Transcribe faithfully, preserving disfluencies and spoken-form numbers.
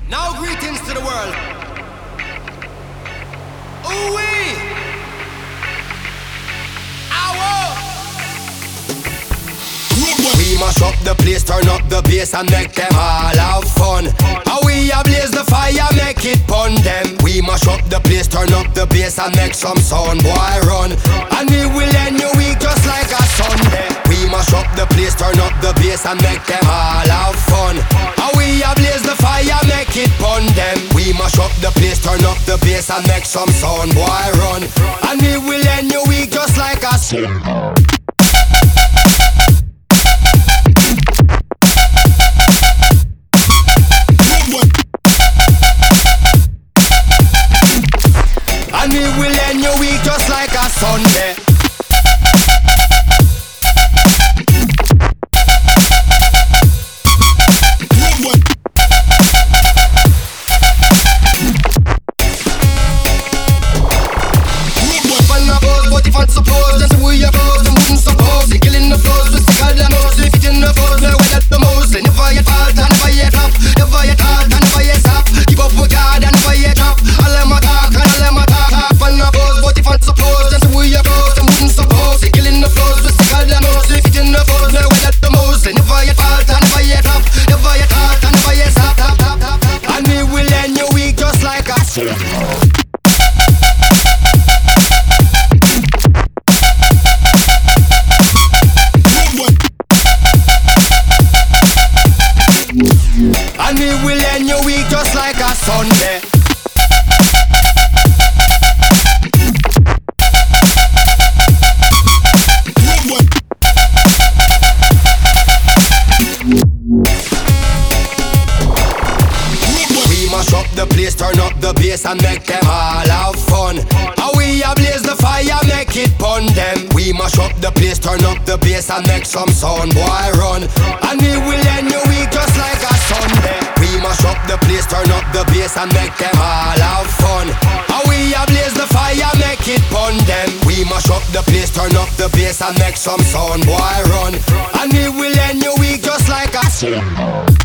Now greetings to the world. Ooh-wee! We mash up the place, turn up the bass and make them all have fun. How we a blaze the fire, make it pun them. We mash up the place, turn up the bass and make some sound, boy run. And we will end your week just like a Sunday. We mash up the place, turn up the bass and make them all have fun. How we a blaze the fire, make it pun them. We mash up the place, turn up the bass and make some sound, boy run. And we will end your week just like a Sunday. And we will end your week just like a Sunday. Fun my balls, but if I suppose that's the way you pose, them wouldn't suppose. They killing the flows, we stick out the nose. They fit in the foes, they wet at the most. They never yet fall, and never yet flop. Never yet halt, and never yet stop. Keep up with God, and never yet drop. All them a talk, and all them a talk. Fun my balls, but if I suppose that's the way you pose, them wouldn't suppose. They killing the flows, we stick out the nose. They fit in the foes, they wet at the most. They never yet fall, and never yet flop. Never yet halt, and never yet stop. And we will end your week just like a Sunday. And we will end your week just like a Sunday. We mash up the place, turn up the bass and make them all have fun. How we a blaze the fire, make it pun them. We mash up the place, turn up the bass and make some sound, boy run. And we will end your week just like a Sunday. We mash up the place, turn up the bass and make them all have fun. How we a blaze the fire, make it pun them. We mash up the place, turn up the bass and make some sound, boy run. And we will end your week just like a Sunday.